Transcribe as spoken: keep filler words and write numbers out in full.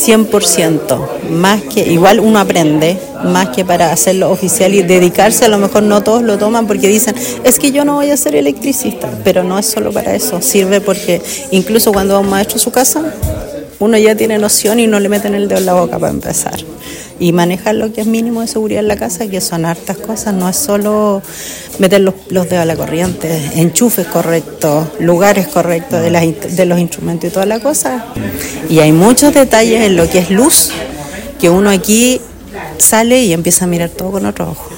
cien por ciento, más que, igual uno aprende, más que para hacerlo oficial y dedicarse, a lo mejor no todos lo toman porque dicen, es que yo no voy a ser electricista, pero no es solo para eso, sirve porque incluso cuando va un maestro a su casa, uno ya tiene noción y no le meten el dedo en la boca para empezar. Y manejar lo que es mínimo de seguridad en la casa, que son hartas cosas, no es solo meter los, los dedos a la corriente, enchufes correctos, lugares correctos de, las, de los instrumentos y toda la cosa. Y hay muchos detalles en lo que es luz, que uno aquí sale y empieza a mirar todo con otro ojo.